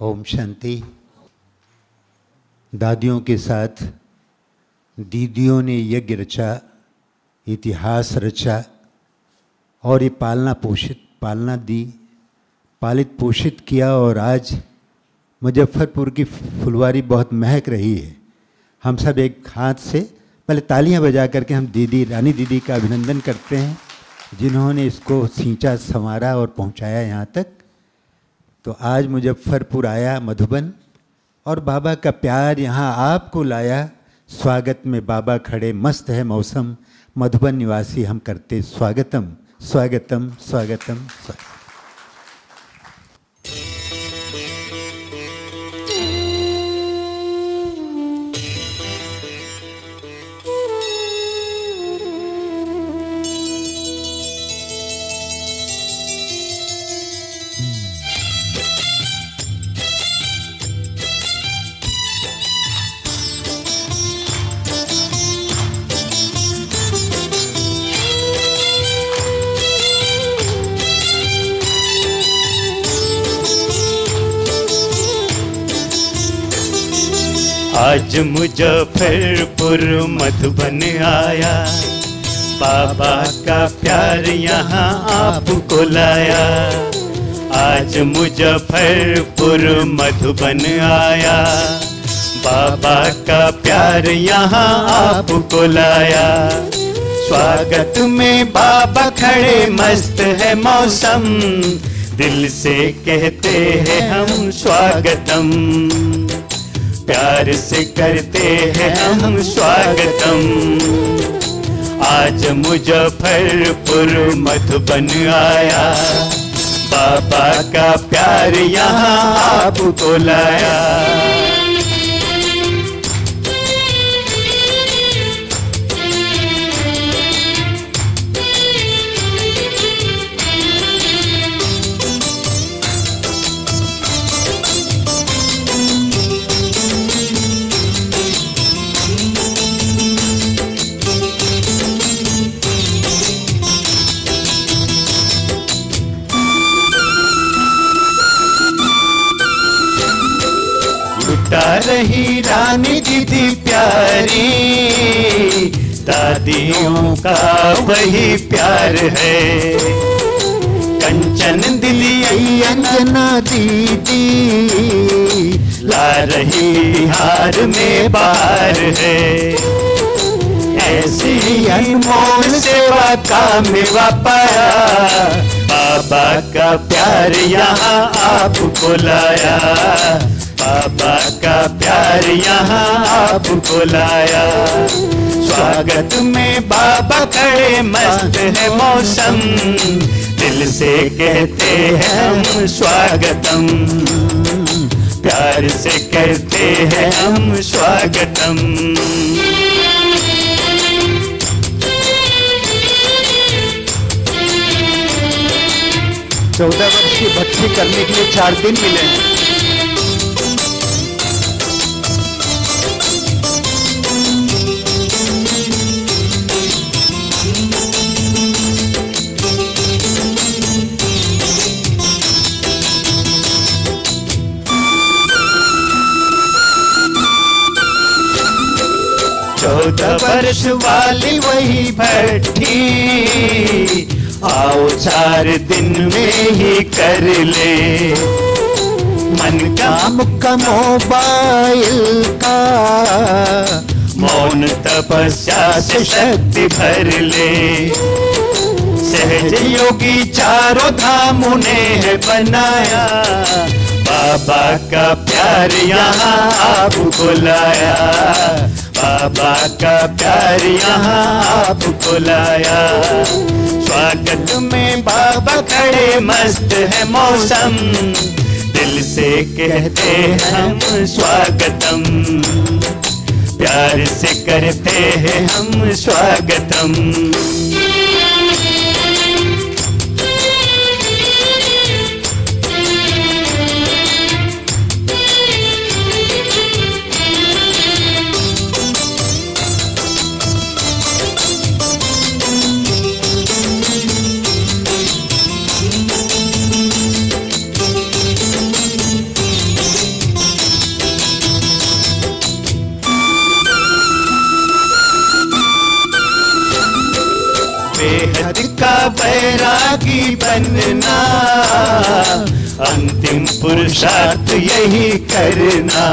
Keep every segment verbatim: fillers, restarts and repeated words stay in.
ओम शांति। दादियों के साथ दीदियों ने यज्ञ रचा, इतिहास रचा और ये पालना पोषित पालना दी, पालित पोषित किया। और आज मुजफ्फरपुर की फुलवारी बहुत महक रही है। हम सब एक हाथ से पहले तालियां बजा करके हम दीदी रानी दीदी का अभिनंदन करते हैं, जिन्होंने इसको सींचा, संवारा और पहुंचाया यहाँ तक। तो आज मुजफ्फरपुर आया, मधुबन, और बाबा का प्यार यहाँ आपको लाया। स्वागत में बाबा खड़े, मस्त है मौसम, मधुबन निवासी हम करते स्वागतम स्वागतम स्वागतम स्वागतम। आज मुजफ्फरपुर मधुबन आया, बाबा का प्यार यहाँ आपको लाया। आज मुजफ्फरपुर मधुबन आया, बाबा का प्यार यहाँ आपको लाया। स्वागत में बाबा खड़े, मस्त है मौसम, दिल से कहते हैं हम स्वागतम, प्यार से करते हैं हम स्वागतम। आज मुजफ्फरपुर मधुबन आया, बाबा का प्यार यहाँ आपको लाया। लुटा रही रानी दीदी प्यारी, दादियों का वही प्यार है। कंचन दिली अंजना दीदी, ला रही हार में बाहर है। ऐसी अनमोल सेवा का मेवा पाया, बाबा का प्यार यहाँ आपको लाया। बाबा का प्यार यहाँ आपको लाया। स्वागत में बाबा खड़े, मस्त है मौसम, दिल से कहते हैं हम स्वागतम, प्यार से करते हैं हम स्वागतम। चौदह वर्ष की भक्ति करने के लिए चार दिन मिले हैं। चौदह वर्ष वाली वही भट्टी, आओ चार दिन में ही कर ले। मन का मुक्का मोबाइल का, मौन तपस्या से शक्ति भर ले। सहज योगी चारों धाम उन्हें बनाया, बाबा का प्यार यहाँ आपको लाया। बाबा का प्यार यहाँ आपको लाया। स्वागत में बाबा खड़े, मस्त है मौसम, दिल से कहते हैं हम स्वागतम, प्यार से करते हैं हम स्वागतम। बैरागी बनना, अंतिम पुरुषार्थ यही करना।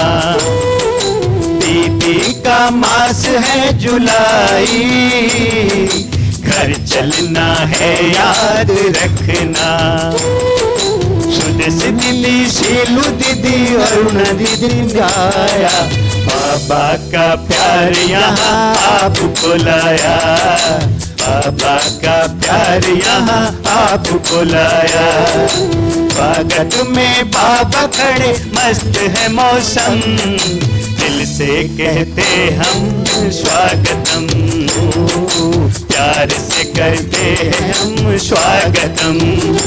दीदी का मास है जुलाई, घर चलना है याद रखना। सुदेश दिल्ली शीलू दीदी अरुण दीदी आया, बाबा का प्यार यहाँ आपको लाया, बाबा का प्यार यहाँ आपको लाया। स्वागत में बाबा खड़े, मस्त है मौसम, दिल से कहते हम स्वागतम, प्यार से करते हैं हम स्वागतम।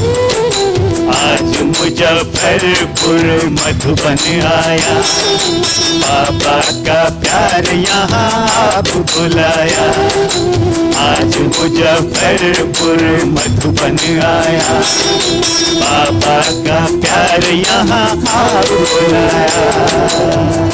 आज मुजफ्फरपुर मधुबन आया, बाबा का प्यार यहाँ आपको लाया। आज मुजफ्फरपुर मधुबन आया, बाबा का प्यार यहाँ आपको लाया।